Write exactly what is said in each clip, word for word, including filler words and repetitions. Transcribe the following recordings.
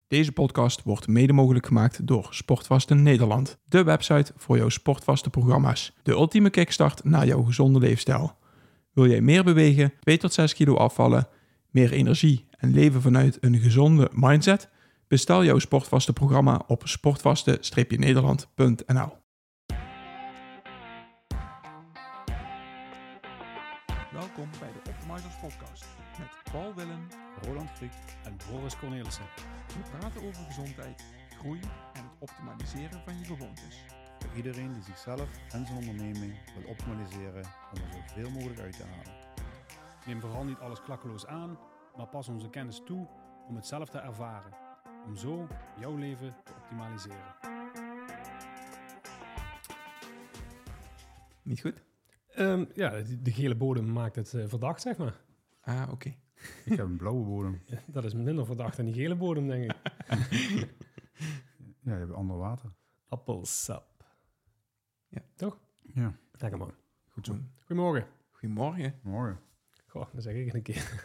Deze podcast wordt mede mogelijk gemaakt door Sportvasten Nederland. De website voor jouw sportvaste programma's. De ultieme kickstart naar jouw gezonde leefstijl. Wil jij meer bewegen, twee tot zes kilo afvallen, meer energie en leven vanuit een gezonde mindset? Bestel jouw sportvaste programma op sportvaste nederland punt n l. Welkom bij de Optimizers Podcast met Paul Willem, Roland Griek en Boris Cornelissen. We praten over gezondheid, groei en het optimaliseren van je gewoontes. Voor iedereen die zichzelf en zijn onderneming wil optimaliseren om er zoveel mogelijk uit te halen. Neem vooral niet alles klakkeloos aan, maar pas onze kennis toe om het zelf te ervaren. Om zo jouw leven te optimaliseren. Niet goed? Um, ja, de, de gele bodem maakt het uh, verdacht, zeg maar. Ah, oké. Okay. Ik heb een blauwe bodem. Ja, dat is minder verdacht dan die gele bodem, denk ik. Ja, je hebt ander water. Appelsap. Ja. Toch? Ja. Lekker man. Goed zo. Goedemorgen. Goedemorgen. Morgen. Goh, dan zeg ik het een keer.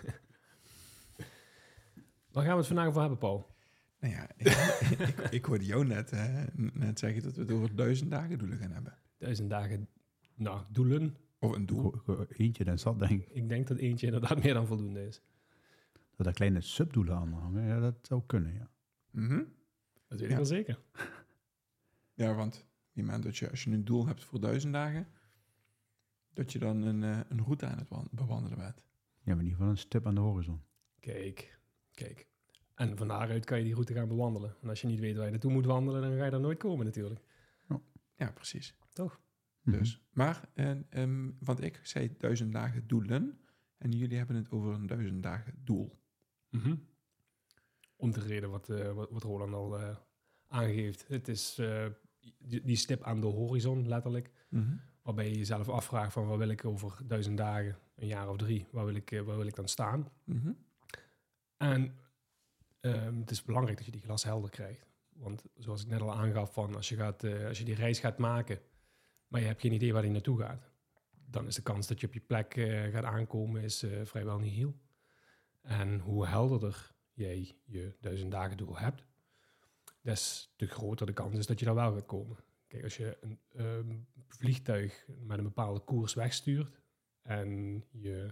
Waar gaan we het vandaag over hebben, Paul? Nou ja, ik, ik, ik hoorde jou net, hè, net zeggen dat we het over duizend dagen doelen gaan hebben. Duizend dagen, nou, doelen. Of een doel. Eentje dan zat, denk ik. Ik denk dat eentje inderdaad meer dan voldoende is. Dat er kleine subdoelen aan hangen, ja, dat zou kunnen, ja. Mm-hmm. Dat weet Ja. ik wel zeker. Ja, want die moment dat je, als je een doel hebt voor duizend dagen, dat je dan een, uh, een route aan het wan- bewandelen bent. Ja, maar in ieder geval een stip aan de horizon. Kijk, kijk. En van daaruit kan je die route gaan bewandelen. En als je niet weet waar je naartoe moet wandelen, dan ga je daar nooit komen natuurlijk. Ja, precies. Toch? Dus, maar, en, um, want ik zei duizend dagen doelen en jullie hebben het over een duizend dagen doel. Mm-hmm. Om de reden wat, uh, wat, wat Roland al uh, aangeeft. Het is uh, die, die stip aan de horizon, letterlijk. Mm-hmm. Waarbij je jezelf afvraagt van waar wil ik over duizend dagen, een jaar of drie, waar wil ik, uh, waar wil ik dan staan? Mm-hmm. En um, het is belangrijk dat je die glas helder krijgt. Want zoals ik net al aangaf, van als je, gaat, uh, als je die reis gaat maken, maar je hebt geen idee waar die naartoe gaat, dan is de kans dat je op je plek uh, gaat aankomen is uh, vrijwel nihil. En hoe helderder jij je duizend dagen doel hebt, des te groter de kans is dat je daar wel gaat komen. Kijk, als je een um, vliegtuig met een bepaalde koers wegstuurt en je,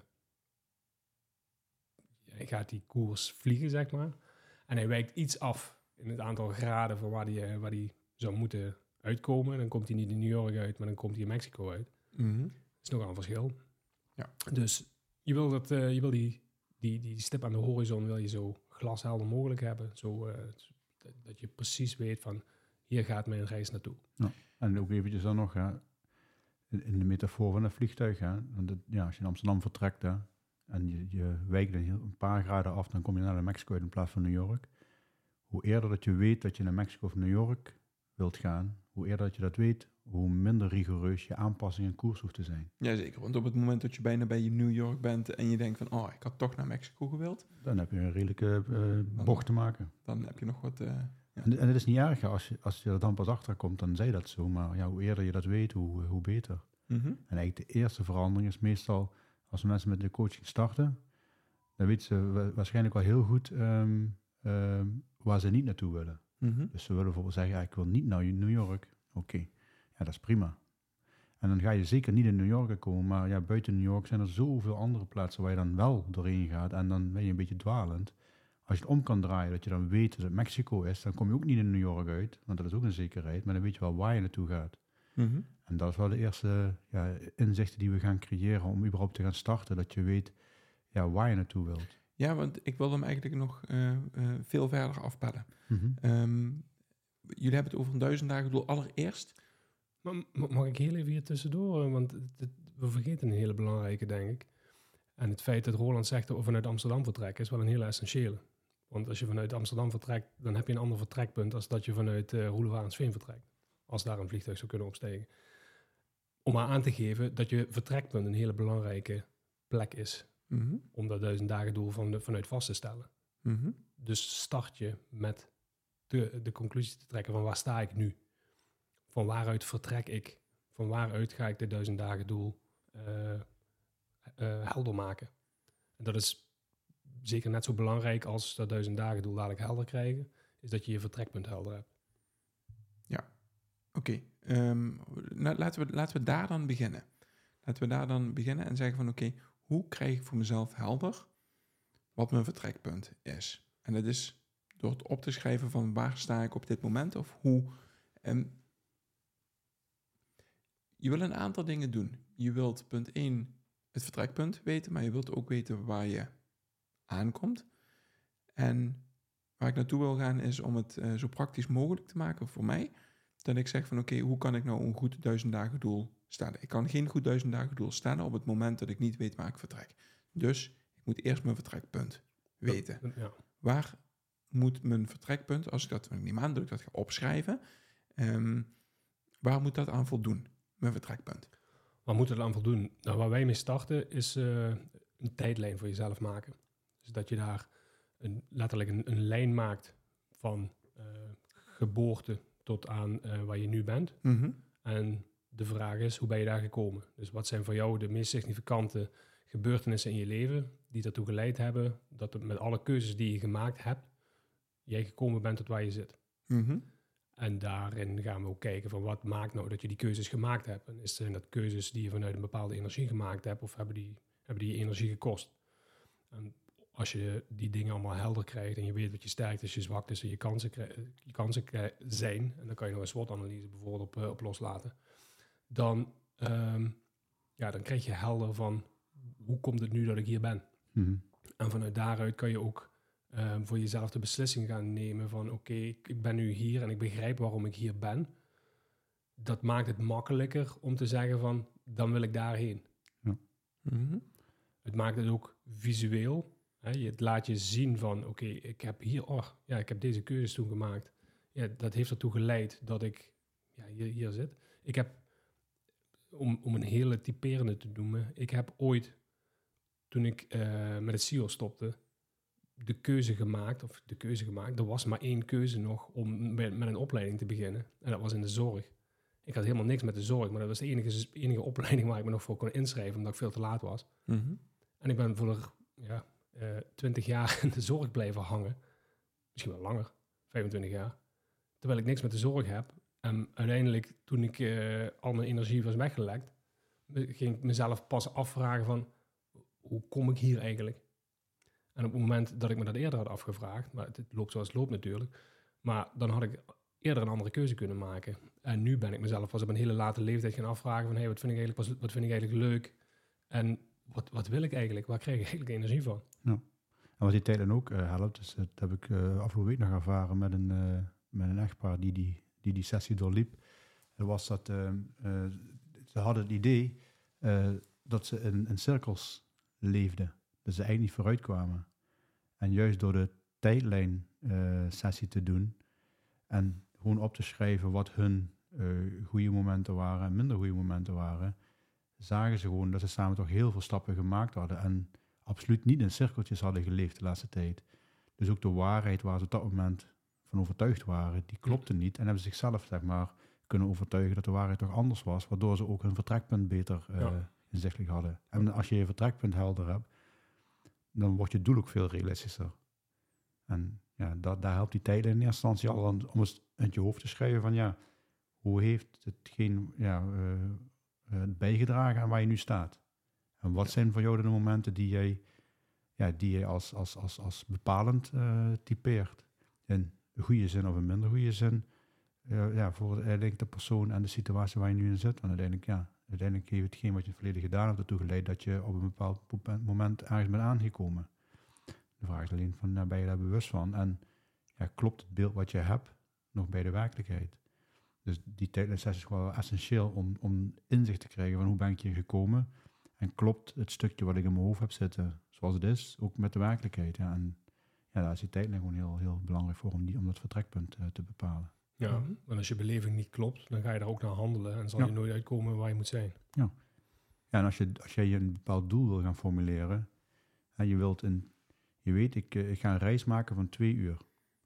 je gaat die koers vliegen, zeg maar, en hij wijkt iets af in het aantal graden van waar die, waar die zou moeten uitkomen, dan komt hij niet in New York uit, maar dan komt hij in Mexico uit. Mm-hmm. Dat is nogal een verschil. Ja. Dus je wil, dat, uh, je wil die, die, die stip aan de horizon wil je zo glashelder mogelijk hebben. Zo, uh, dat je precies weet van, hier gaat mijn reis naartoe. Ja. En ook eventjes dan nog, ja, in, in de metafoor van een vliegtuig. Hè, want het, ja, als je in Amsterdam vertrekt hè, en je, je wijkt een, heel, een paar graden af, dan kom je naar Mexico uit in plaats van New York. Hoe eerder dat je weet dat je naar Mexico of New York wilt gaan, hoe eerder dat je dat weet, hoe minder rigoureus je aanpassing en koers hoeft te zijn. Jazeker, want op het moment dat je bijna bij New York bent en je denkt van, oh, ik had toch naar Mexico gewild, Dan heb je een redelijke uh, bocht te maken. Dan heb je nog wat... Uh, ja. En, en het is niet erg, als je, als je er dan pas achter komt, dan zei dat zo. Maar ja, hoe eerder je dat weet, hoe, hoe beter. Mm-hmm. En eigenlijk de eerste verandering is meestal, als mensen met de coaching starten, dan weten ze wa- waarschijnlijk wel heel goed um, um, waar ze niet naartoe willen. Mm-hmm. Dus ze willen bijvoorbeeld zeggen, ja, ik wil niet naar New York. Oké, okay. Ja, dat is prima. En dan ga je zeker niet in New York komen, maar ja, buiten New York zijn er zoveel andere plaatsen waar je dan wel doorheen gaat. En dan ben je een beetje dwalend. Als je het om kan draaien, dat je dan weet dat het Mexico is, dan kom je ook niet in New York uit, want dat is ook een zekerheid. Maar dan weet je wel waar je naartoe gaat. Mm-hmm. En dat is wel de eerste ja, inzichten die we gaan creëren om überhaupt te gaan starten. Dat je weet ja, waar je naartoe wilt. Ja, want ik wil hem eigenlijk nog uh, uh, veel verder afpellen. Mm-hmm. Um, jullie hebben het over een duizend dagen doel allereerst. Maar mag ik heel even hier tussendoor? Want het, het, we vergeten een hele belangrijke, denk ik. En het feit dat Roland zegt dat we vanuit Amsterdam vertrekken, is wel een hele essentiële. Want als je vanuit Amsterdam vertrekt, dan heb je een ander vertrekpunt als dat je vanuit uh, Roelevarensveen vertrekt. Als daar een vliegtuig zou kunnen opstijgen. Om maar aan te geven dat je vertrekpunt een hele belangrijke plek is. Mm-hmm. Om dat duizend dagen doel van de, vanuit vast te stellen. Mm-hmm. Dus start je met de, de conclusie te trekken van waar sta ik nu? Van waaruit vertrek ik? Van waaruit ga ik dit duizend dagen doel uh, uh, helder maken? En dat is zeker net zo belangrijk als dat duizend dagen doel dadelijk helder krijgen. is dat je je vertrekpunt helder hebt. Oké, okay, um, nou, laten, we, laten we daar dan beginnen. Laten we daar dan beginnen en zeggen van oké, okay, hoe krijg ik voor mezelf helder wat mijn vertrekpunt is? En dat is door het op te schrijven van waar sta ik op dit moment of hoe... Um, je wil een aantal dingen doen. Je wilt punt één het vertrekpunt weten, maar je wilt ook weten waar je aankomt. En waar ik naartoe wil gaan is om het uh, zo praktisch mogelijk te maken voor mij... dat ik zeg van oké, okay, hoe kan ik nou een goed duizend dagen doel stellen? Ik kan geen goed duizend dagen doel stellen op het moment dat ik niet weet waar ik vertrek. Dus ik moet eerst mijn vertrekpunt weten. Ja. Waar moet mijn vertrekpunt, als ik dat ik neem aan dat ik dat ga opschrijven, um, waar moet dat aan voldoen, mijn vertrekpunt? Waar moet het aan voldoen? Nou, waar wij mee starten is uh, een tijdlijn voor jezelf maken. Dus dat je daar een, letterlijk een, een lijn maakt van uh, geboorte tot aan uh, waar je nu bent. Mm-hmm. En de vraag is, hoe ben je daar gekomen? Dus wat zijn voor jou de meest significante gebeurtenissen in je leven die ertoe geleid hebben dat het met alle keuzes die je gemaakt hebt, jij gekomen bent tot waar je zit. Mm-hmm. En daarin gaan we ook kijken van wat maakt nou dat je die keuzes gemaakt hebt. En is zijn dat keuzes die je vanuit een bepaalde energie gemaakt hebt of hebben die, hebben die je energie gekost? En als je die dingen allemaal helder krijgt en je weet wat je sterktes, je zwaktes en je kansen, je kansen zijn, en dan kan je nog een SWOT-analyse bijvoorbeeld op, uh, op loslaten, dan, um, ja, dan krijg je helder van hoe komt het nu dat ik hier ben? Mm-hmm. En vanuit daaruit kan je ook um, voor jezelf de beslissing gaan nemen van oké, okay, ik, ik ben nu hier en ik begrijp waarom ik hier ben. Dat maakt het makkelijker om te zeggen van dan wil ik daarheen. Ja. Mm-hmm. Het maakt het ook visueel. Het laat je zien van, oké, okay, ik heb hier, oh, ja, ik heb deze keuzes toen gemaakt. Ja, dat heeft ertoe geleid dat ik ja, hier, hier zit. Ik heb, om, om een hele typerende te noemen, ik heb ooit, toen ik uh, met het S I O stopte, de keuze gemaakt, of de keuze gemaakt, er was maar één keuze nog om met, met een opleiding te beginnen. En dat was in de zorg. Ik had helemaal niks met de zorg, maar dat was de enige, enige opleiding waar ik me nog voor kon inschrijven, omdat ik veel te laat was. Mm-hmm. En ik ben voor de, ja, twintig uh, jaar in de zorg blijven hangen. Misschien wel langer, vijfentwintig jaar. Terwijl ik niks met de zorg heb. En uiteindelijk, toen ik uh, al mijn energie was weggelekt, ging ik mezelf pas afvragen van, hoe kom ik hier eigenlijk? En op het moment dat ik me dat eerder had afgevraagd, maar het, het loopt zoals het loopt natuurlijk, maar dan had ik eerder een andere keuze kunnen maken. En nu ben ik mezelf pas op een hele late leeftijd gaan afvragen van, hey, wat vind ik eigenlijk, pas, wat vind ik eigenlijk leuk? En wat, wat wil ik eigenlijk? Waar krijg ik eigenlijk energie van? Ja. En wat die tijd dan ook uh, helpt, dus dat heb ik uh, afgelopen week nog ervaren met een, uh, met een echtpaar die die, die die sessie doorliep. Dat was dat uh, uh, ze hadden het idee uh, dat ze in, in cirkels leefden. Dat ze eigenlijk niet vooruit kwamen. En juist door de tijdlijn uh, sessie te doen en gewoon op te schrijven wat hun uh, goede momenten waren en minder goede momenten waren, zagen ze gewoon dat ze samen toch heel veel stappen gemaakt hadden en absoluut niet in cirkeltjes hadden geleefd de laatste tijd. Dus ook de waarheid waar ze op dat moment van overtuigd waren, die klopte niet. En hebben ze zichzelf, zeg maar, kunnen overtuigen dat de waarheid toch anders was, waardoor ze ook hun vertrekpunt beter uh, ja. inzichtelijk hadden. En als je je vertrekpunt helder hebt, dan wordt je doel ook veel realistischer. En ja, dat, daar helpt die tijd in eerste instantie al aan, om eens in je hoofd te schrijven van ja, hoe heeft hetgeen ja, uh, uh, bijgedragen aan waar je nu staat? En wat zijn voor jou de momenten die jij, ja, die jij als, als, als, als bepalend uh, typeert? In een goede zin of een minder goede zin. Uh, ja, voor uiteindelijk de persoon en de situatie waar je nu in zit. Want uiteindelijk, ja, uiteindelijk heeft hetgeen wat je in het verleden gedaan hebt ertoe geleid dat je op een bepaald moment ergens bent aangekomen. De vraag is alleen van, nou, ben je daar bewust van? En ja, klopt het beeld wat je hebt nog bij de werkelijkheid? Dus die tijdlijnsessie is wel essentieel om, om inzicht te krijgen van hoe ben ik hier gekomen? En klopt het stukje wat ik in mijn hoofd heb zitten, zoals het is, ook met de werkelijkheid? Ja, en ja, daar is die tijdlijn gewoon heel, heel belangrijk voor om, die, om dat vertrekpunt uh, te bepalen. Ja, want als je beleving niet klopt, dan ga je daar ook naar handelen en zal ja. je nooit uitkomen waar je moet zijn. Ja, ja en als je, als jij een bepaald doel wil gaan formuleren, en je wilt een, je weet, ik, ik ga een reis maken van twee uur.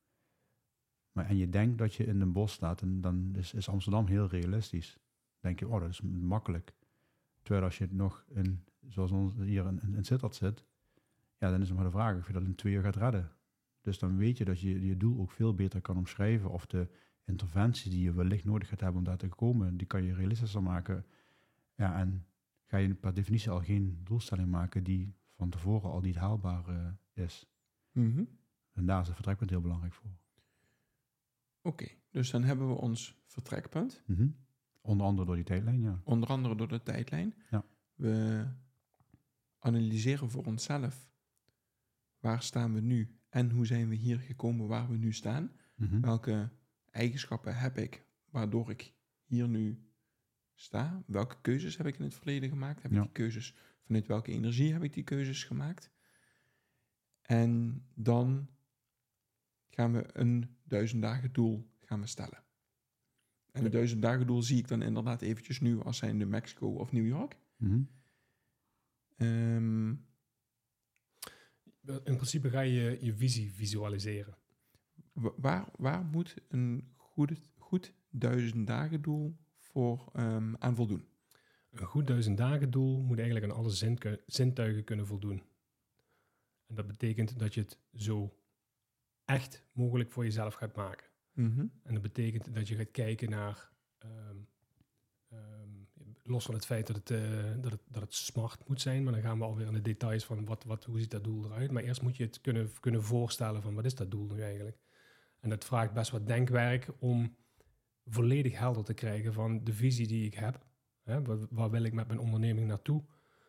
Maar, en je denkt dat je in een bos staat, en dan is, is Amsterdam heel realistisch. Dan denk je, oh, dat is makkelijk. Terwijl als je het nog in, zoals ons hier in, in Sittard zit, ja, dan is het maar de vraag of je dat in twee uur gaat redden. Dus dan weet je dat je je doel ook veel beter kan omschrijven. Of de interventie die je wellicht nodig gaat hebben om daar te komen, die kan je realistischer maken. Ja, en ga je per definitie al geen doelstelling maken die van tevoren al niet haalbaar uh, is. Mm-hmm. En daar is het vertrekpunt heel belangrijk voor. Oké, okay, dus dan hebben we ons vertrekpunt. Mm-hmm. Onder andere door die tijdlijn, ja. Onder andere door de tijdlijn. Ja. We analyseren voor onszelf waar staan we nu en hoe zijn we hier gekomen waar we nu staan. Mm-hmm. Welke eigenschappen heb ik waardoor ik hier nu sta? Welke keuzes heb ik in het verleden gemaakt? Heb ja. ik die keuzes, vanuit welke energie heb ik die keuzes gemaakt? En dan gaan we een duizend dagen doel gaan we stellen. En een duizend dagen doel zie ik dan inderdaad eventjes nu als zijnde Mexico of New York. Mm-hmm. Um, In principe ga je je visie visualiseren. Waar, waar moet een goed, goed duizend dagen doel voor um, aan voldoen? Een goed duizend dagen doel moet eigenlijk aan alle zinke, zintuigen kunnen voldoen. En dat betekent dat je het zo echt mogelijk voor jezelf gaat maken. Mm-hmm. En dat betekent dat je gaat kijken naar, um, um, los van het feit dat het, uh, dat, het, dat het smart moet zijn, maar dan gaan we alweer in de details van wat, wat, hoe ziet dat doel eruit. Maar eerst moet je het kunnen, kunnen voorstellen van wat is dat doel nu eigenlijk. En dat vraagt best wat denkwerk om volledig helder te krijgen van de visie die ik heb. Hè, waar, waar wil ik met mijn onderneming naartoe?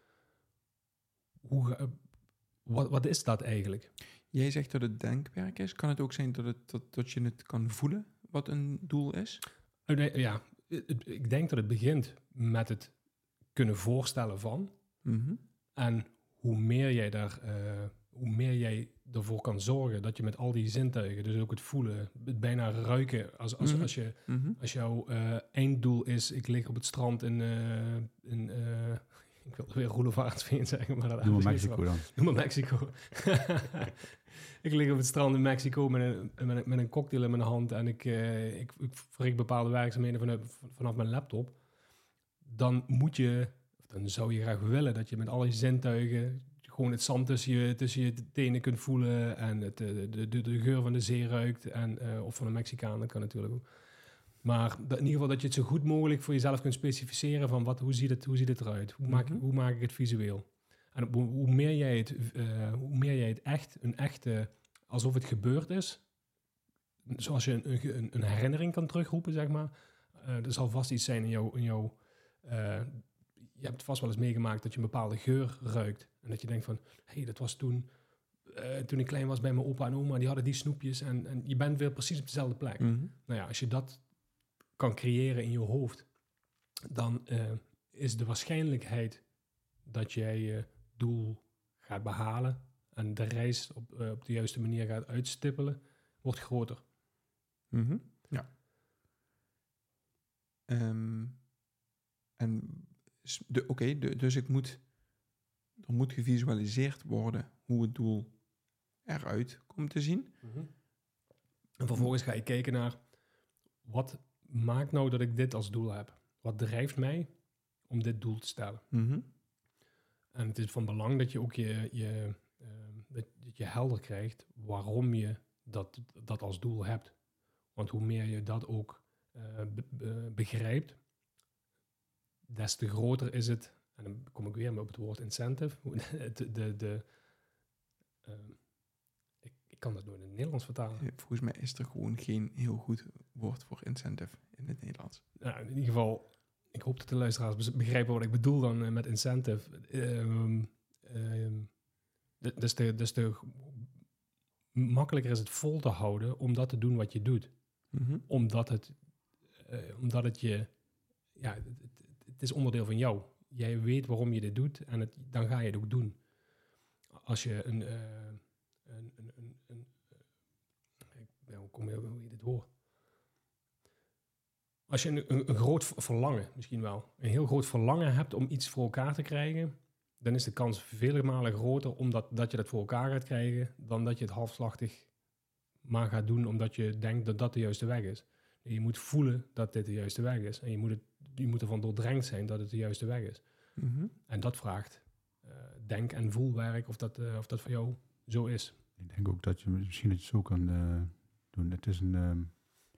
Hoe, uh, wat, wat is dat eigenlijk? Jij zegt dat het denkwerk is. Kan het ook zijn dat, het, dat, dat je het kan voelen wat een doel is? Ja, ik denk dat het begint met het kunnen voorstellen van. Mm-hmm. En hoe meer jij daar, uh, hoe meer jij ervoor kan zorgen dat je met al die zintuigen, dus ook het voelen, het bijna ruiken, als, als, Mm-hmm. als, je, mm-hmm. als jouw uh, einddoel is, ik lig op het strand in, uh, in uh, ik wil weer Roelevarensveen zeggen, maar dat Noem maar Mexico dan. Noem maar Mexico. Ik lig op het strand in Mexico met een, met een, met een cocktail in mijn hand en ik, uh, ik, ik verricht bepaalde werkzaamheden vanaf, vanaf mijn laptop. Dan moet je, of dan zou je graag willen dat je met al je zintuigen gewoon het zand tussen je, tussen je tenen kunt voelen en het, de, de, de, de geur van de zee ruikt. En, uh, of van een Mexicaan, dat kan natuurlijk ook. Maar dat, in ieder geval dat je het zo goed mogelijk voor jezelf kunt specificeren van wat, hoe, ziet het, hoe ziet het eruit? Hoe maak, Mm-hmm. hoe maak ik het visueel? En hoe, hoe, meer jij het, uh, hoe meer jij het echt, een echte, alsof het gebeurd is, zoals je een, een, een herinnering kan terugroepen, zeg maar. Uh, er zal vast iets zijn in jouw... In jou, uh, je hebt vast wel eens meegemaakt dat je een bepaalde geur ruikt. En dat je denkt van, hé, hey, dat was toen... Uh, toen ik klein was bij mijn opa en oma, die hadden die snoepjes. En, en je bent weer precies op dezelfde plek. Mm-hmm. Nou ja, als je dat kan creëren in je hoofd, dan uh, is de waarschijnlijkheid dat jij je doel gaat behalen en de reis op, uh, op de juiste manier gaat uitstippelen, wordt groter. Mm-hmm. Ja. Um, en oké, okay, dus ik moet, er moet gevisualiseerd worden hoe het doel eruit komt te zien. Mm-hmm. En vervolgens ga je kijken naar, wat maakt nou dat ik dit als doel heb? Wat drijft mij om dit doel te stellen? Mm-hmm. En het is van belang dat je ook je, je, uh, dat je helder krijgt waarom je dat, dat als doel hebt. Want hoe meer je dat ook uh, be, be, begrijpt, des te groter is het, en dan kom ik weer op het woord incentive, de, de, de, uh, ik, ik kan dat nooit in het Nederlands vertalen. Volgens mij is er gewoon geen heel goed woord voor incentive in het Nederlands. Nou, in ieder geval, ik hoop dat de luisteraars begrijpen wat ik bedoel dan uh, met incentive. Um, um, dus, de, dus de makkelijker is het vol te houden om dat te doen wat je doet. Mm-hmm. Omdat het, uh, omdat het je, ja, het, het, het is onderdeel van jou. Jij weet waarom je dit doet en het, dan ga je het ook doen. Als je een, uh, een, een, een, een uh, ja, hoe kom je, hoe je dit hoort? Als je een, een, een groot verlangen, misschien wel, een heel groot verlangen hebt om iets voor elkaar te krijgen, dan is de kans vele malen groter omdat dat je dat voor elkaar gaat krijgen, dan dat je het halfslachtig maar gaat doen omdat je denkt dat dat de juiste weg is. Je moet voelen dat dit de juiste weg is. En je moet, het, je moet ervan doordrenkt zijn dat het de juiste weg is. Mm-hmm. En dat vraagt uh, denk- en voelwerk of dat, uh, of dat voor jou zo is. Ik denk ook dat je misschien het zo kan uh, doen. Het is een... Um,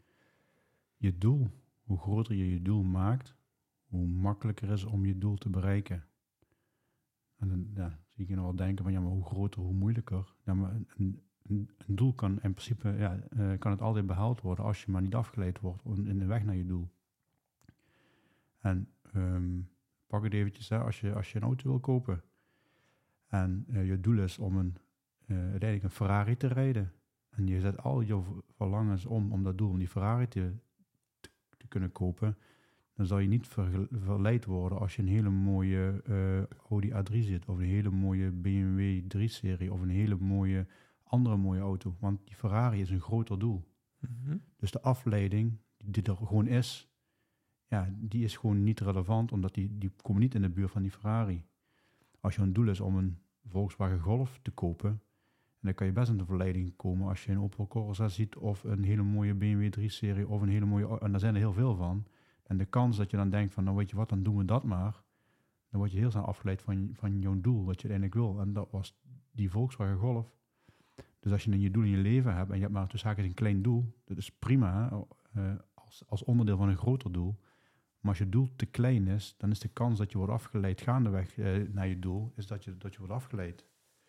je doel, hoe groter je je doel maakt, hoe makkelijker is om je doel te bereiken. En dan ja, zie ik je nog wel denken van, ja, maar hoe groter, hoe moeilijker. Ja, maar een, een, een doel kan in principe, ja, uh, kan het altijd behaald worden als je maar niet afgeleid wordt in de weg naar je doel. En um, pak het eventjes, hè, als je, als je een auto wil kopen en uh, je doel is om een, uh, uiteindelijk een Ferrari te rijden en je zet al je verlangens om, om dat doel, om die Ferrari te, te, te kunnen kopen, dan zal je niet ver, verleid worden als je een hele mooie uh, Audi A drie zit of een hele mooie B M W drie serie of een hele mooie andere mooie auto. Want die Ferrari is een groter doel. Mm-hmm. Dus de afleiding die er gewoon is, ja, die is gewoon niet relevant, omdat die, die komen niet in de buurt van die Ferrari. Als je een doel is om een Volkswagen Golf te kopen, en dan kan je best in de verleiding komen als je een Opel Corsa ziet of een hele mooie B M W drie serie of een hele mooie, en daar zijn er heel veel van. En de kans dat je dan denkt van, nou weet je wat, dan doen we dat maar, dan word je heel snel afgeleid van, van jouw doel, wat je uiteindelijk wil. En dat was die Volkswagen Golf. Dus als je een je doel in je leven hebt en je hebt maar tussen haakjes een klein doel, dat is prima uh, als, als onderdeel van een groter doel. Maar als je doel te klein is, dan is de kans dat je wordt afgeleid gaandeweg uh, naar je doel, is dat je, dat je wordt afgeleid.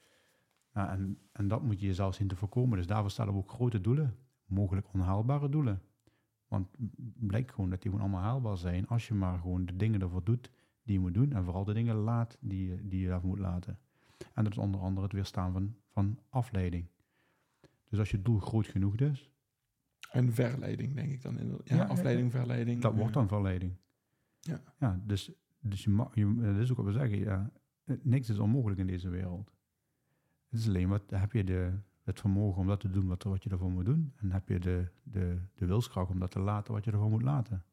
Nou, en, en dat moet je jezelf zien te voorkomen. Dus daarvoor stellen we ook grote doelen, mogelijk onhaalbare doelen. Want het blijkt gewoon dat die gewoon allemaal haalbaar zijn als je maar gewoon de dingen ervoor doet die je moet doen. En vooral de dingen laat die, die je daarvoor moet laten. En dat is onder andere het weerstaan van, van afleiding. Dus als je doel groot genoeg is. En verleiding, denk ik dan. In de, ja, ja, afleiding, verleiding. Dat ja. wordt dan verleiding. Ja, ja dus, dus je mag, je, dat is ook wat we zeggen. Ja, niks is onmogelijk in deze wereld. Het is alleen wat heb je de, het vermogen om dat te doen wat, wat je ervoor moet doen. En heb je de, de, de wilskracht om dat te laten wat je ervoor moet laten.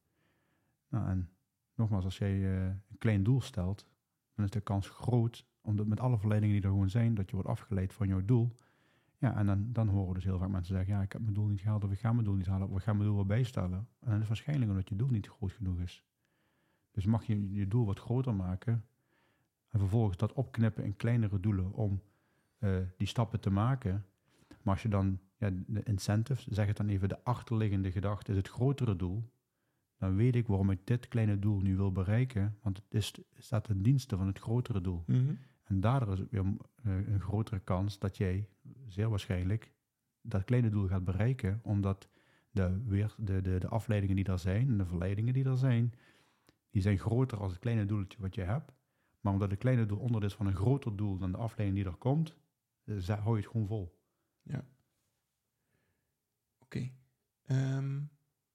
Nou, en nogmaals, als jij uh, een klein doel stelt, dan is de kans groot, omdat met alle verleidingen die er gewoon zijn, dat je wordt afgeleid van jouw doel. Ja, en dan, dan horen we dus heel vaak mensen zeggen, ja, ik heb mijn doel niet gehaald, of ik ga mijn doel niet halen, of ik ga mijn doel wel bijstellen. En dan is het waarschijnlijk omdat je doel niet groot genoeg is. Dus mag je je doel wat groter maken en vervolgens dat opknippen in kleinere doelen om uh, die stappen te maken. Maar als je dan, ja, de incentives, zeg het dan even, de achterliggende gedachte is het grotere doel, dan weet ik waarom ik dit kleine doel nu wil bereiken, want het is, staat ten dienste van het grotere doel. Mm-hmm. En daardoor is het weer uh, een grotere kans dat jij zeer waarschijnlijk dat kleine doel gaat bereiken, omdat de, weer, de, de, de afleidingen die er zijn en de verleidingen die er zijn, die zijn groter als het kleine doeltje wat je hebt. Maar omdat het kleine doel onderdeel is van een groter doel dan de afleiding die er komt, uh, hou je het gewoon vol. Ja. Oké. Okay. Um...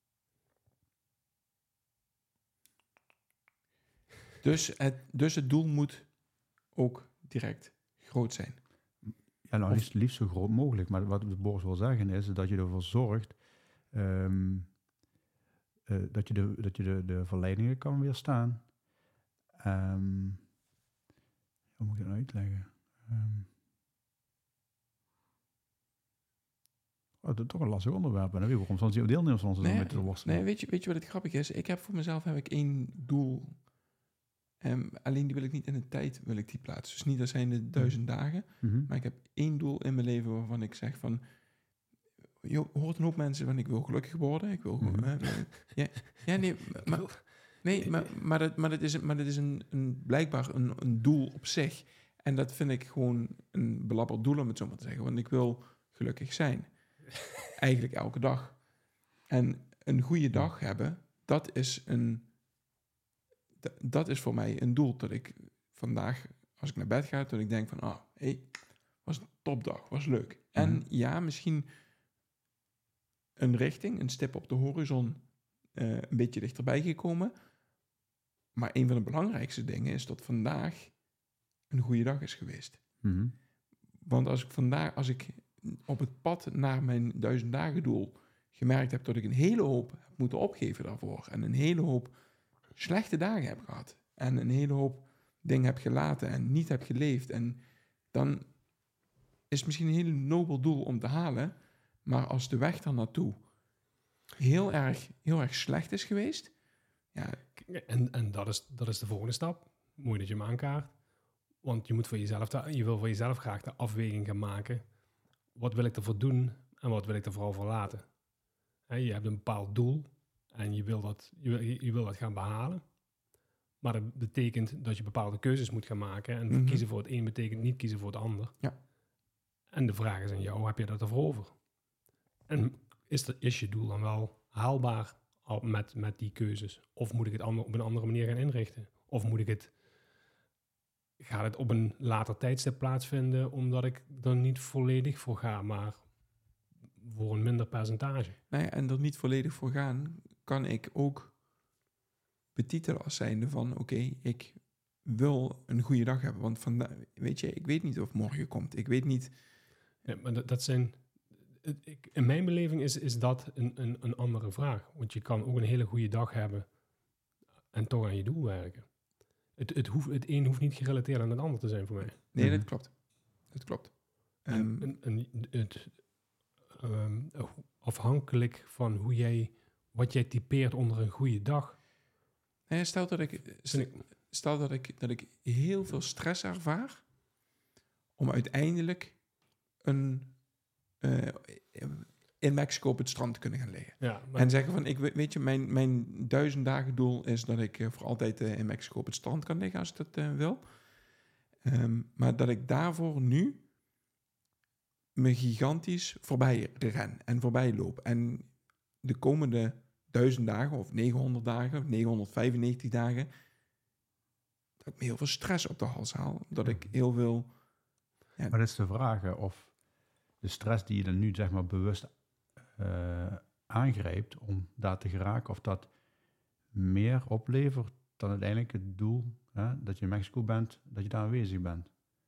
Dus het, dus het doel moet ook direct groot zijn. Ja, nou, liefst, liefst zo groot mogelijk. Maar wat de Boris wil zeggen is dat je ervoor zorgt um, uh, dat je, de, dat je de, de verleidingen kan weerstaan. Um, hoe moet ik dat nou uitleggen? Um, oh, dat is toch een lastig onderwerp. En dan weet je waarom soms deelnemers van ons nee, met te worstelen. Nee, weet je, weet je wat het grappig is? Ik heb voor mezelf heb ik één doel. Um, alleen die wil ik niet in de tijd wil ik die plaatsen. Dus niet dat zijn de duizend dagen. Mm-hmm. Maar ik heb één doel in mijn leven waarvan ik zeg van, je hoort een hoop mensen van ik wil gelukkig worden. Ik wil mm-hmm. uh, ja, ja, nee, maar, nee, maar, maar, dat, maar dat is, maar dat is een, een, blijkbaar een, een doel op zich. En dat vind ik gewoon een belabberd doel om het zo maar te zeggen. Want ik wil gelukkig zijn. Eigenlijk elke dag. En een goede dag hebben, dat is een... Dat is voor mij een doel, dat ik vandaag, als ik naar bed ga, dat ik denk van, ah, hé, hey, was een topdag, was leuk. Mm-hmm. En ja, misschien een richting, een stip op de horizon, uh, een beetje dichterbij gekomen. Maar een van de belangrijkste dingen is dat vandaag een goede dag is geweest. Mm-hmm. Want als ik vandaag, als ik op het pad naar mijn duizend dagen doel gemerkt heb dat ik een hele hoop heb moeten opgeven daarvoor en een hele hoop slechte dagen heb gehad en een hele hoop dingen heb gelaten en niet heb geleefd, en dan is het misschien een heel nobel doel om te halen, maar als de weg daar naartoe heel erg, heel erg slecht is geweest, ja. En, en dat is, dat is de volgende stap. Mooi dat je hem aankaart, want je moet voor jezelf, de, je wil voor jezelf graag de afweging gaan maken wat wil ik ervoor doen en wat wil ik er vooral voor laten? Hè, je hebt een bepaald doel en je wil, dat, je, wil, je wil dat gaan behalen. Maar dat betekent dat je bepaalde keuzes moet gaan maken. En Mhm. kiezen voor het een betekent niet kiezen voor het ander. Ja. En de vraag is aan jou, heb je dat ervoor over? En is, dat, is je doel dan wel haalbaar al met, met die keuzes? Of moet ik het ander, op een andere manier gaan inrichten? Of moet ik het, gaat het op een later tijdstip plaatsvinden omdat ik er niet volledig voor ga, maar voor een minder percentage? Nou ja, en er niet volledig voor gaan, kan ik ook betitelen als zijnde van, oké, okay, ik wil een goede dag hebben. Want vanda- weet je, ik weet niet of morgen komt. Ik weet niet. Ja, maar dat, dat zijn... het- ik- In mijn beleving is, is dat een, een, een andere vraag. Want je kan ook een hele goede dag hebben en toch aan je doel werken. Het, het, hoeft, het een hoeft niet gerelateerd aan het ander te zijn voor mij. Nee, Mhm. dat klopt. Dat klopt. En, Ehm, en, en het, ehm, afhankelijk van hoe jij, wat jij typeert onder een goede dag. nou ja, stel dat ik, Vind ik, stel dat ik, dat ik heel veel stress ervaar om uiteindelijk een, eh, in Mexico op het strand te kunnen gaan liggen. ja, maar, En zeggen van, ik we- weet je, mijn, mijn duizend dagen doel is dat ik eh, voor altijd eh, in Mexico op het strand kan liggen als ik dat eh, wil. Ehm, maar dat ik daarvoor nu me gigantisch voorbij ren en voorbij loop. En de komende duizend dagen of negenhonderd dagen of negenhonderdvijfennegentig dagen, dat ik me heel veel stress op de hals haal. Dat ik heel veel... Maar dat is de vraag hè, of de stress die je dan nu zeg maar bewust uh, aangrijpt om daar te geraken, of dat meer oplevert dan uiteindelijk het doel hè, dat je in Mexico bent, dat je daar aanwezig bent.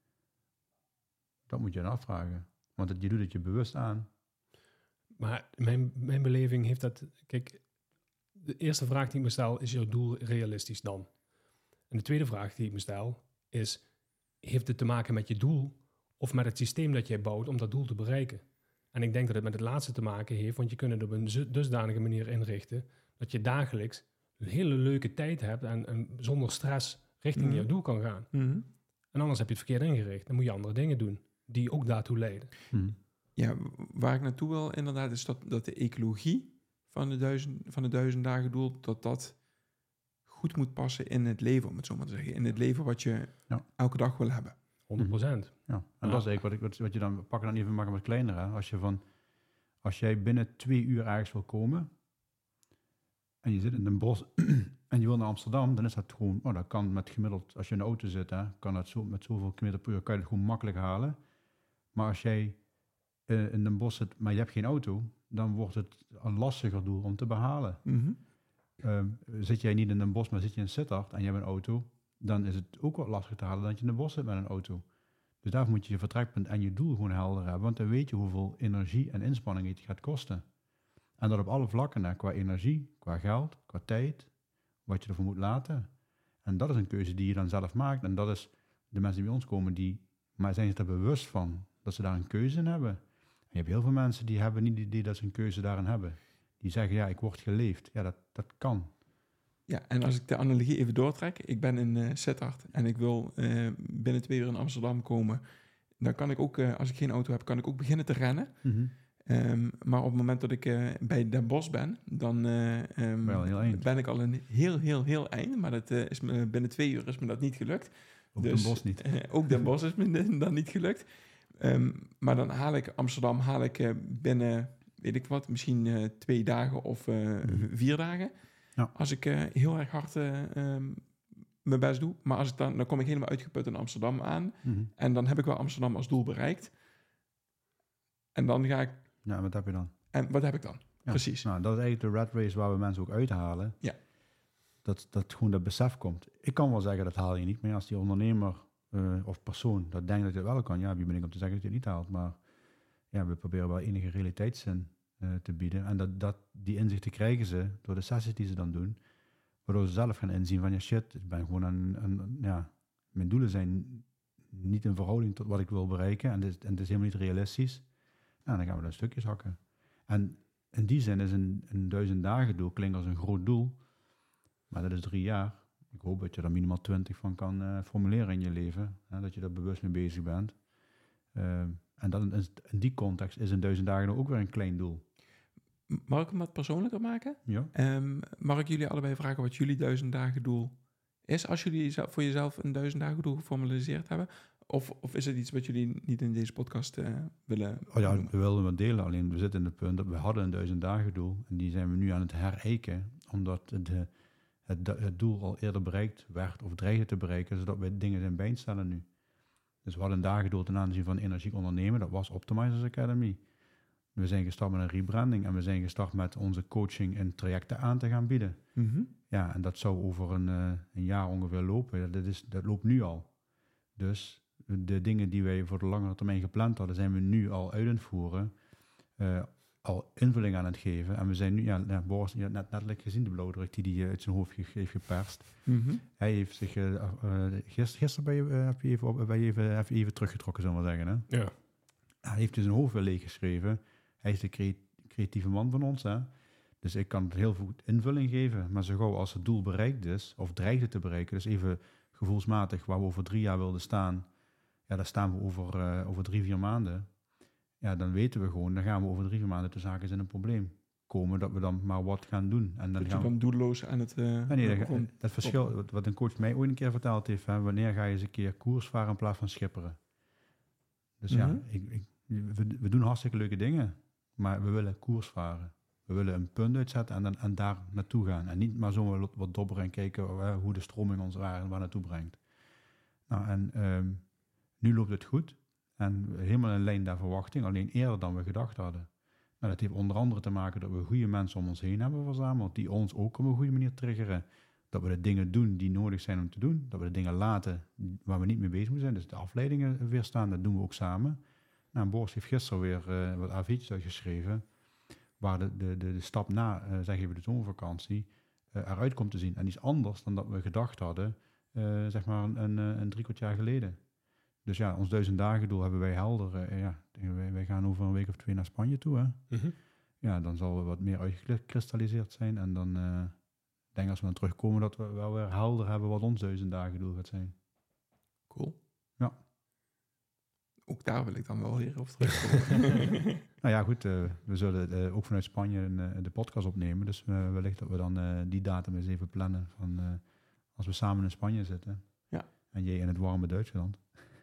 Dat moet je dan afvragen. Want het, je doet het je bewust aan. maar mijn, mijn beleving heeft dat... Kijk, de eerste vraag die ik me stel, is jouw doel realistisch dan? En de tweede vraag die ik me stel is, heeft het te maken met je doel of met het systeem dat jij bouwt om dat doel te bereiken? En ik denk dat het met het laatste te maken heeft, want je kunt het op een zu- dusdanige manier inrichten dat je dagelijks een hele leuke tijd hebt en, en zonder stress richting Mhm. jouw doel kan gaan. Mhm. En anders heb je het verkeerd ingericht. Dan moet je andere dingen doen die ook daartoe leiden. Hm. Ja, waar ik naartoe wil inderdaad, is dat, dat de ecologie van de, duizend, van de duizend dagen doel, dat dat goed moet passen in het leven, om het zo maar te zeggen. In het leven wat je Ja. elke dag wil hebben. honderd procent. Ja, en Ja. dat is eigenlijk wat, ik, wat, wat je dan, pakken dan even maken wat kleiner. Hè? Als, je van, als jij binnen twee uur ergens wil komen en je zit in een bos en je wil naar Amsterdam, dan is dat gewoon, oh, dat kan met gemiddeld, als je in de auto zit, hè, kan dat zo, met zoveel kilometer per uur, kan je het gewoon makkelijk halen. Maar als jij uh, in een bos zit, maar je hebt geen auto, dan wordt het een lastiger doel om te behalen. Mhm. Uh, zit jij niet in een bos, maar zit je in Sittard en je hebt een auto, dan is het ook wat lastiger te halen dan dat je in de bos zit met een auto. Dus daar moet je je vertrekpunt en je doel gewoon helder hebben, want dan weet je hoeveel energie en inspanning het gaat kosten. En dat op alle vlakken, hè, qua energie, qua geld, qua tijd, wat je ervoor moet laten. En dat is een keuze die je dan zelf maakt. En dat is de mensen die bij ons komen, die maar zijn zich er bewust van dat ze daar een keuze in hebben. En je hebt heel veel mensen die hebben niet het idee dat ze een keuze daarin hebben. Die zeggen, ja, ik word geleefd. Ja, dat, dat kan. Ja, en als ik de analogie even doortrek, ik ben in uh, Sittard en ik wil uh, binnen twee uur in Amsterdam komen, dan kan ik ook, uh, als ik geen auto heb, kan ik ook beginnen te rennen. Mm-hmm. Um, maar op het moment dat ik uh, bij Den Bosch ben, dan uh, um, ben, ben ik al een heel, heel, heel eind. Maar dat, uh, is me, binnen twee uur is me dat niet gelukt. Ook dus, Den Bosch niet. Uh, ook Den Bosch is me dan niet gelukt. Um, maar dan haal ik Amsterdam haal ik, uh, binnen, weet ik wat, misschien uh, twee dagen of uh, mm-hmm. vier dagen. Ja. Als ik uh, heel erg hard uh, um, mijn best doe. Maar als ik dan, dan kom ik helemaal uitgeput in Amsterdam aan. Mm-hmm. En dan heb ik wel Amsterdam als doel bereikt. En dan ga ik... Ja, wat heb je dan? En wat heb ik dan? Ja. Precies. Nou, dat is eigenlijk de rat race waar we mensen ook uithalen. Ja. Dat, dat gewoon dat besef komt. Ik kan wel zeggen, dat haal je niet. Maar als die ondernemer uh, of persoon dat denkt dat je het wel kan, ja, wie ben ik om te zeggen dat je het niet haalt. Maar ja, we proberen wel enige realiteitszin uh, te bieden. En dat, dat, die inzichten krijgen ze door de sessies die ze dan doen. Waardoor ze zelf gaan inzien van, ja shit, ik ben gewoon een, een ja, mijn doelen zijn niet in verhouding tot wat ik wil bereiken. En het is, en het is helemaal niet realistisch. Nou, dan gaan we dan stukjes hakken. En in die zin is een, een duizend dagen doel klinkt als een groot doel. Maar dat is drie jaar. Ik hoop dat je er minimaal twintig van kan uh, formuleren in je leven. Hè, dat je daar bewust mee bezig bent. Uh, en dan is, in die context is een duizend dagen ook weer een klein doel. Mag ik hem wat persoonlijker maken? Ja. Um, mag ik jullie allebei vragen wat jullie duizend dagen doel is? Als jullie voor jezelf een duizend dagen doel geformaliseerd hebben? Of, of is het iets wat jullie niet in deze podcast uh, willen Oh ja, we willen het delen. Alleen we zitten in het punt dat we hadden een duizend dagen doel. En die zijn we nu aan het herijken. Omdat de, het, het doel al eerder bereikt werd of dreigde te bereiken. Zodat we dingen zijn bijstellen nu. Dus we hadden een dagendoel ten aanzien van energiek ondernemen. Dat was Optimizers Academy. We zijn gestart met een rebranding. En we zijn gestart met onze coaching en trajecten aan te gaan bieden. Mm-hmm. Ja, en dat zou over een, uh, een jaar ongeveer lopen. Dat, is, dat loopt nu al. Dus de dingen die wij voor de langere termijn gepland hadden, zijn we nu al uit aan het voeren. Uh, al invulling aan het geven. En we zijn nu, ja, ja Boris, je had net, net gezien de blauwdruk die hij uh, uit zijn hoofd ge- heeft geperst. Mm-hmm. Hij heeft zich, uh, uh, gisteren, gisteren ben je, uh, heb je even, op, ben je even, even, even teruggetrokken, zullen we maar zeggen. Hè? Ja. Hij heeft dus zijn hoofd weer leeggeschreven. Hij is de cre- creatieve man van ons, hè. Dus ik kan het heel goed invulling geven. Maar zo gauw als het doel bereikt is, of dreigde te bereiken, dus even gevoelsmatig, waar we over drie jaar wilden staan, ja, daar staan we over, uh, over drie, vier maanden. Ja, dan weten we gewoon, dan gaan we over drie, vier maanden de zaken is in een probleem komen, dat we dan maar wat gaan doen. En dan dat gaan je dan doelloos aan het... Uh, ja, nee, dat, dat, dat verschil, wat, wat een coach mij ooit een keer verteld heeft, hè, wanneer ga je eens een keer koers varen in plaats van schipperen. Dus mm-hmm. ja, ik, ik, we, we doen hartstikke leuke dingen, maar we willen koers varen. We willen een punt uitzetten en, dan, en daar naartoe gaan. En niet maar zomaar wat, wat dobberen en kijken uh, hoe de stroming ons waar, waar naartoe brengt. Nou, en um, nu loopt het goed. En helemaal in lijn der verwachting, alleen eerder dan we gedacht hadden. Nou, dat heeft onder andere te maken dat we goede mensen om ons heen hebben verzameld, die ons ook op een goede manier triggeren. Dat we de dingen doen die nodig zijn om te doen. Dat we de dingen laten waar we niet mee bezig moeten zijn. Dus de afleidingen weerstaan, dat doen we ook samen. Nou, Boris heeft gisteren weer uh, wat A V'tjes uitgeschreven, waar de, de, de, de stap na, uh, zeg even de zomervakantie, uh, eruit komt te zien. En iets anders dan dat we gedacht hadden, uh, zeg maar een, een, een drie kwart jaar geleden. Dus ja, ons duizend dagen doel hebben wij helder. Uh, ja, wij, wij gaan over een week of twee naar Spanje toe. Hè? Mm-hmm. Ja, dan zal er wat meer uitgekristalliseerd zijn. En dan uh, denk ik als we dan terugkomen dat we wel weer helder hebben wat ons duizend dagen doel gaat zijn. Cool. Ja. Ook daar wil ik dan wel weer op terugkomen. Nou ja, goed. Uh, we zullen uh, ook vanuit Spanje een, uh, de podcast opnemen. Dus uh, wellicht dat we dan uh, die datum eens even plannen. Van, uh, als we samen in Spanje zitten. Ja. En jij in het warme Duitsland.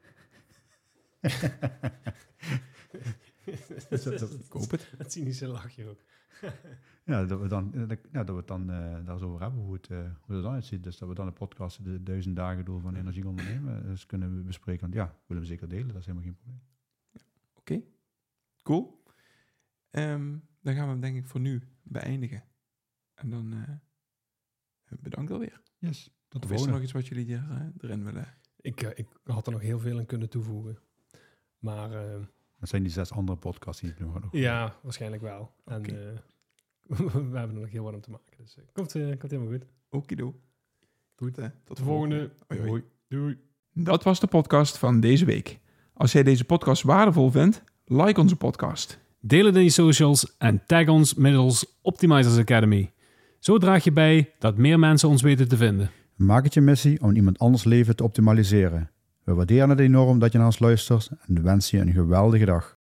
dat, dat, dat, ik hoop het. Dat cynische lachje ook. Ja, dat we dan, ja, dat we het dan uh, daar eens over hebben, hoe het, uh, hoe het dan uitziet. Dus dat we dan de podcast, de duizend dagen doel van energiek ondernemen, dus kunnen we bespreken. Want ja, willen we zeker delen, dat is helemaal geen probleem. Ja. Oké, okay. Cool. Um, dan gaan we hem denk ik voor nu beëindigen. En dan uh, bedankt alweer. Yes, tot de of is er nog iets wat jullie er, uh, erin willen? Ik, uh, ik had er nog heel veel aan kunnen toevoegen. Maar... Uh, dat zijn die zes andere podcasts die ik nog nog. Ja, waarschijnlijk wel. Okay. En uh, we hebben er nog heel wat om te maken. Dus uh, komt, uh, komt helemaal goed. Okido. Goed, uh, tot de volgende. Hoi, hoi. Hoi. Doei. Dat was de podcast van deze week. Als jij deze podcast waardevol vindt, like onze podcast. Deel het in je socials en tag ons middels Optimizers Academy. Zo draag je bij dat meer mensen ons weten te vinden. Maak het je missie om iemand anders leven te optimaliseren. We waarderen het enorm dat je naar ons luistert en wensen je een geweldige dag.